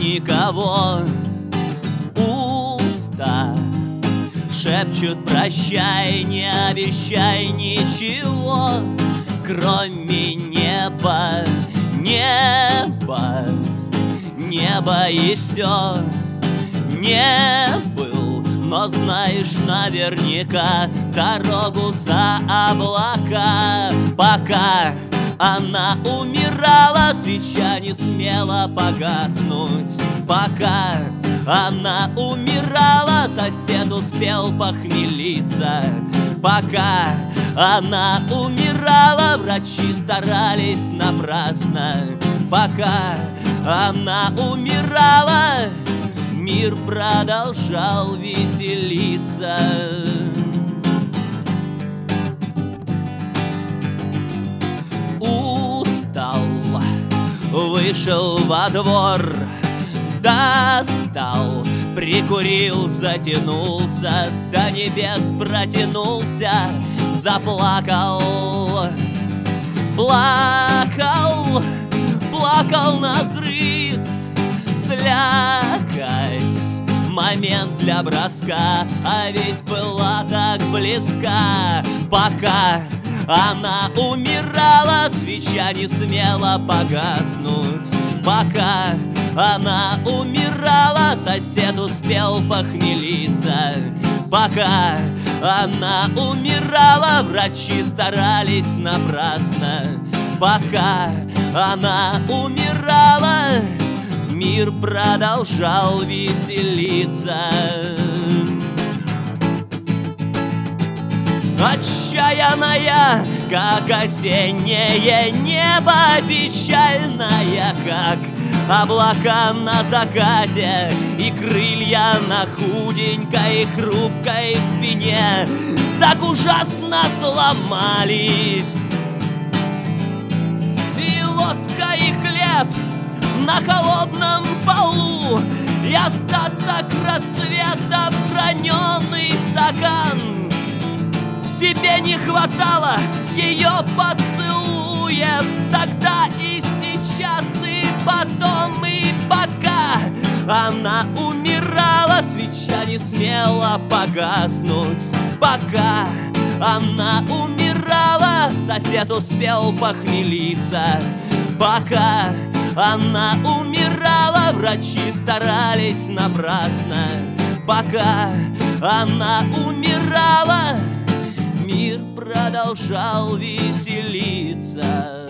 никого. Уста шепчут прощай, не обещай ничего, кроме неба, неба, неба и все. Не был, но знаешь наверняка дорогу за облака. Пока она умирала, свеча не смела погаснуть. Пока она умирала, сосед успел похмелиться. Пока она умирала, врачи старались напрасно. Пока она умирала, мир продолжал веселиться. Устал, вышел во двор, достал, прикурил, затянулся, до небес протянулся, заплакал. Плакал, плакал назрыц, слякоть, момент для броска, а ведь была так близка. Пока она умирала, свеча не смела погаснуть. Пока она умирала, сосед успел похмелиться. Пока она умирала, врачи старались напрасно. Пока она умирала, мир продолжал веселиться. Отчаянная, как осеннее небо, печальная, как облака на закате, и крылья на худенькой хрупкой спине так ужасно сломались. И лодка, и хлеб на холодном полу, и остаток рассвета в граненый стакан. Тебе не хватало ее поцелуев тогда и сейчас, и потом, и пока она умирала, свеча не смела погаснуть. Пока она умирала, сосед успел похмелиться. Пока она умирала, врачи старались напрасно. Пока она умирала, мир продолжал веселиться.